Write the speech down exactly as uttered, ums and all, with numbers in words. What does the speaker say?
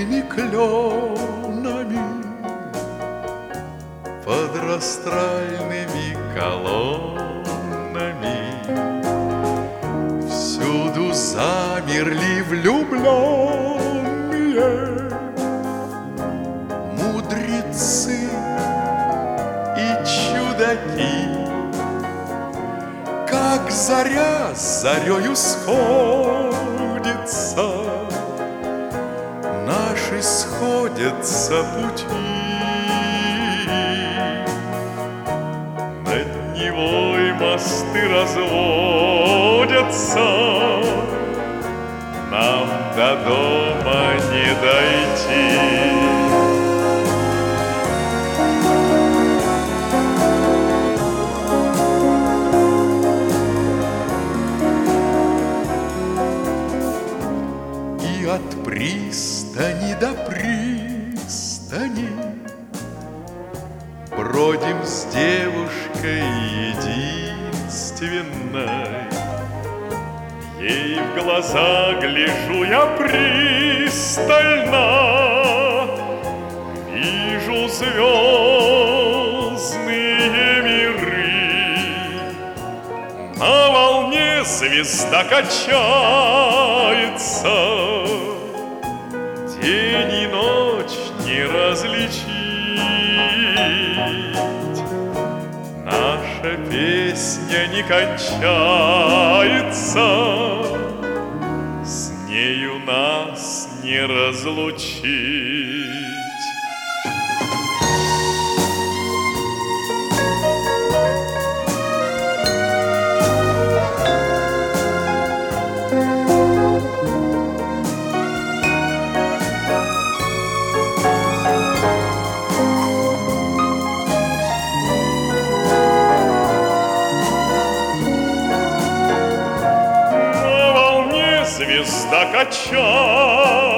свежими кленами, под растральными колоннами. Всюду замерли влюбленные мудрецы и чудаки, как заря с зарею сходится, наши сходятся пути. Над Невой мосты разводятся, нам до дома не дойти. И от пристани до пристани бродим с девушкой единственной. Ей в глаза гляжу я пристально, вижу звездные миры. На волне звезда качается, день и ночь не различить. Наша песня не кончается, с нею нас не разлучить. Звезда качается,